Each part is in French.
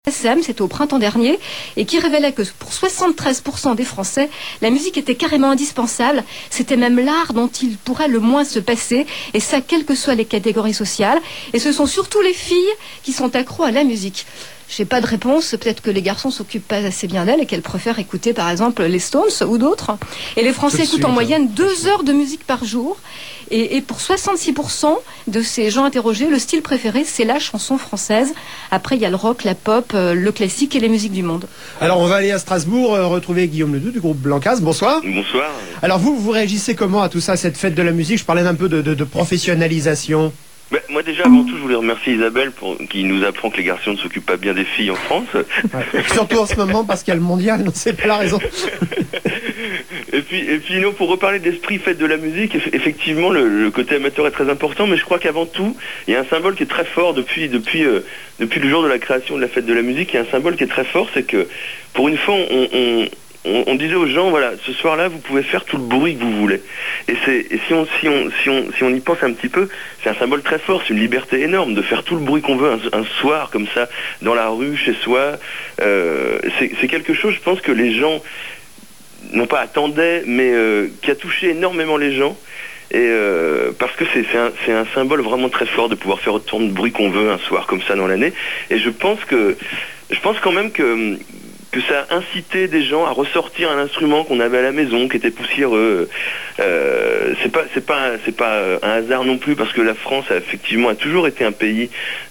SM, c'était au printemps dernier, et qui révélait que pour 73% des Français, la musique était carrément indispensable. C'était même l'art dont il pourrait le moins se passer, et ça, quelles que soient les catégories sociales. Et ce sont surtout les filles qui sont accros à la musique. J'ai pas de réponse, peut-être que les garçons s'occupent pas assez bien d'elles et qu'elles préfèrent écouter par exemple les Stones ou d'autres. Et les Français écoutent en moyenne 2 heures de musique par jour. Et pour 66% de ces gens interrogés, le style préféré, c'est la chanson française. Après, il y a le rock, la pop, le classique et les musiques du monde. Alors, on va aller à Strasbourg retrouver Guillaume Ledoux du groupe Blancas. Bonsoir. Bonsoir. Alors, vous réagissez comment à tout ça, cette fête de la musique? Je parlais un peu de professionnalisation. Moi déjà avant tout je voulais remercier Isabelle qui nous apprend que les garçons ne s'occupent pas bien des filles en France. Ouais. Surtout en ce moment parce qu'il y a le mondial, non, c'est pas la raison. Et puis non, pour reparler de l'esprit fête de la musique, effectivement le côté amateur est très important, mais je crois qu'avant tout il y a un symbole qui est très fort depuis le jour de la création de la fête de la musique. Il y a un symbole qui est très fort, c'est que pour une fois on disait aux gens, voilà, ce soir-là, vous pouvez faire tout le bruit que vous voulez. Et si on y pense un petit peu, c'est un symbole très fort, c'est une liberté énorme de faire tout le bruit qu'on veut un soir comme ça, dans la rue, chez soi. C'est quelque chose, je pense que les gens, non pas attendaient, mais qui a touché énormément les gens. Et parce que c'est un symbole vraiment très fort de pouvoir faire autant de bruit qu'on veut un soir comme ça dans l'année. Et je pense quand même que ça a incité des gens à ressortir un instrument qu'on avait à la maison, qui était poussiéreux. C'est pas un hasard non plus, parce que la France a toujours été un pays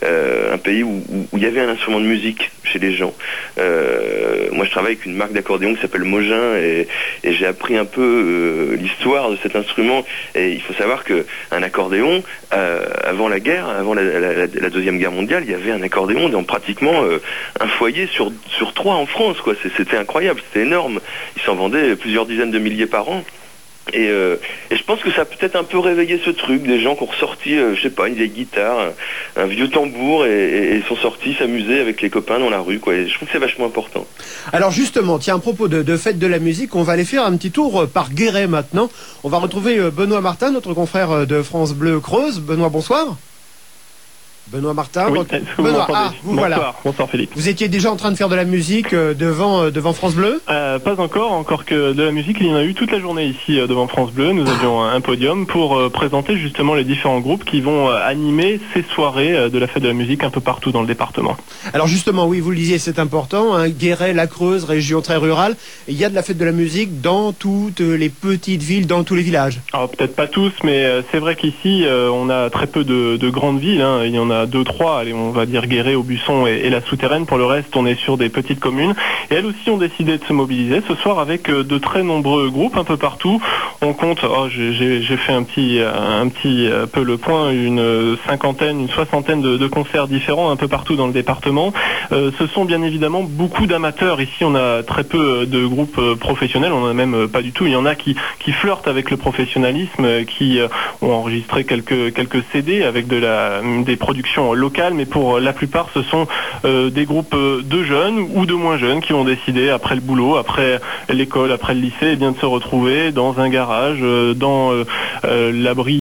où il y avait un instrument de musique chez les gens. Moi, je travaille avec une marque d'accordéon qui s'appelle Mogin, et j'ai appris un peu l'histoire de cet instrument. Et il faut savoir que un accordéon, avant la guerre, avant la Deuxième Guerre mondiale, il y avait un accordéon dans pratiquement un foyer sur 3 en France. C'était incroyable, c'était énorme. Ils s'en vendaient plusieurs dizaines de milliers par an. Et je pense que ça a peut-être un peu réveillé ce truc, des gens qui ont ressorti, je sais pas, une vieille guitare, un vieux tambour, et sont sortis s'amuser avec les copains dans la rue, quoi. Et je trouve que c'est vachement important. Alors justement, tiens, à propos de fête de la musique, on va aller faire un petit tour par Guéret maintenant. On va retrouver Benoît Martin, notre confrère de France Bleu Creuse. Benoît, bonsoir. Benoît Martin, oui, Benoît, vous bonsoir, voilà. Bonsoir Philippe. Vous étiez déjà en train de faire de la musique devant France Bleu? Pas encore que de la musique, il y en a eu toute la journée ici devant France Bleu. Nous avions un podium pour présenter justement les différents groupes qui vont animer ces soirées de la fête de la musique un peu partout dans le département. Alors justement, oui, vous le disiez, c'est important, hein, Guéret, la Creuse, région très rurale, il y a de la fête de la musique dans toutes les petites villes, dans tous les villages. Alors peut-être pas tous, mais c'est vrai qu'ici on a très peu de grandes villes, hein. Il y en a 2, 3, allez, on va dire Guéret, Aubusson et la Souterraine. Pour le reste, on est sur des petites communes. Et elles aussi ont décidé de se mobiliser ce soir avec de très nombreux groupes un peu partout. On compte, j'ai fait un petit peu le point, une soixantaine de concerts différents un peu partout dans le département. Ce sont bien évidemment beaucoup d'amateurs. Ici, on a très peu de groupes professionnels, on en a même pas du tout. Il y en a qui flirtent avec le professionnalisme, qui ont enregistré quelques CD avec des productions locales, mais pour la plupart ce sont des groupes de jeunes ou de moins jeunes qui ont décidé après le boulot, après l'école, après le lycée, de se retrouver dans un garage, dans l'abri